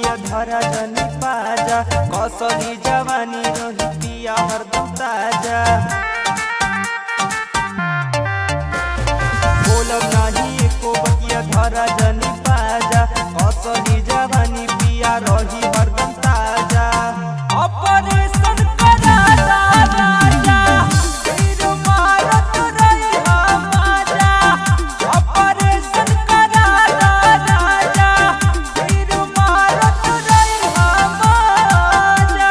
बतिया धरा जनी पाजा कसली जवानी रही पिया हरदम ताजा बोलब नहीं एको बतिया धरा जनी पाजा कसली जवानी पिया रही हरदम ताजा ऑपरेशन करा राजा फिर मारत रही हमारा ऑपरेशन करा राजा फिर मारत रही हमारा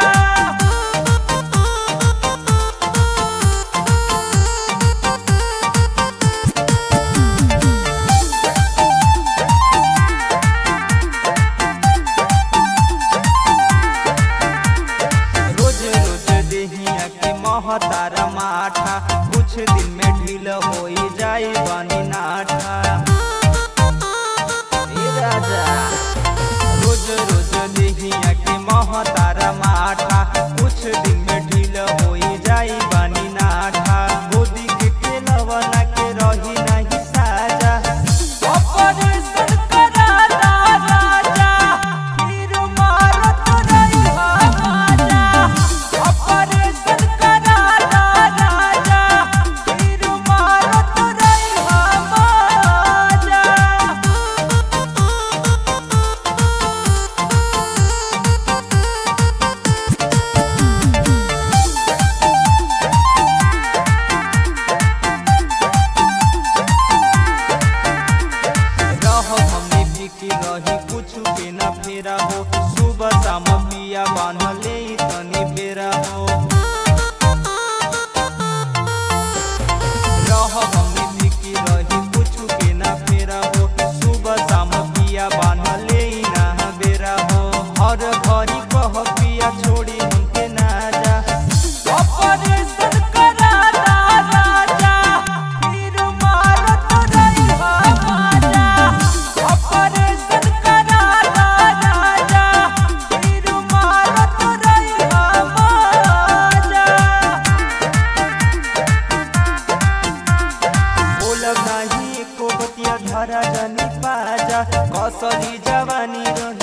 महतारा माठा कुछ दिन में ढील हो जाई बनी नाठा राजा रोज रोज देहिया के महतारा माठा कुछ दिन में ढील हो जाई बनी नाठा गोदी के खेलवना के रही नहीं साजा ऑपरेशन करा राजा फिर मारत रही हमारा ऑपरेशन रही कुछ के न फेरा हो सुबह शाम पिया बांधले तनी बेरा हो हमने बिकी रही कुछ के न फेरा हो सुबह शाम पिया बांधले ना बेरा हो हर घड़ी कह पिया छोड़ी हमके ना जा ऑपरेशन करा राजा फिर मारत रही हमारा ऑपरेशन करा राजा फिर मारत रही हमारा बोलब नहीं एको बतिया धरा जनी पाजा कसली जवानी रही